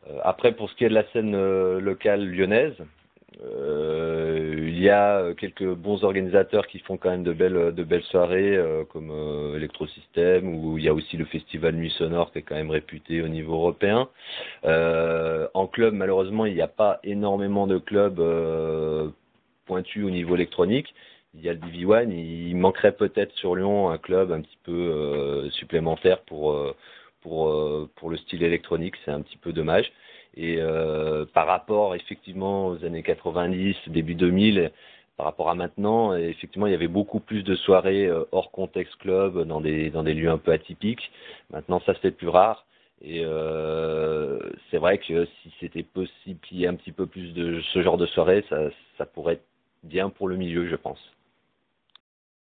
Après, pour ce qui est de la scène locale lyonnaise, il y a quelques bons organisateurs qui font quand même de belles soirées, comme Electrosystem, où il y a aussi le festival Nuit Sonore qui est quand même réputé au niveau européen. En club, malheureusement, il n'y a pas énormément de clubs pointus au niveau électronique. Il y a le DV1, il manquerait peut-être sur Lyon un club un petit peu supplémentaire pour le style électronique, c'est un petit peu dommage. Et par rapport effectivement aux années 90, début 2000, par rapport à maintenant, effectivement il y avait beaucoup plus de soirées hors contexte club, dans des lieux un peu atypiques. Maintenant ça se fait plus rare. Et c'est vrai que si c'était possible qu'il y ait un petit peu plus de ce genre de soirée, ça pourrait être bien pour le milieu, je pense.